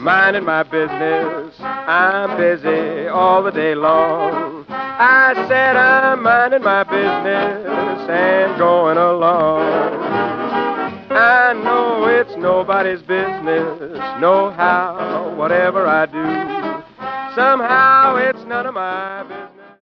minding my business. I'm busy all the day long. I said I'm minding my business and going along. I know it's nobody's business, no how, whatever I do. Somehow it's none of my business.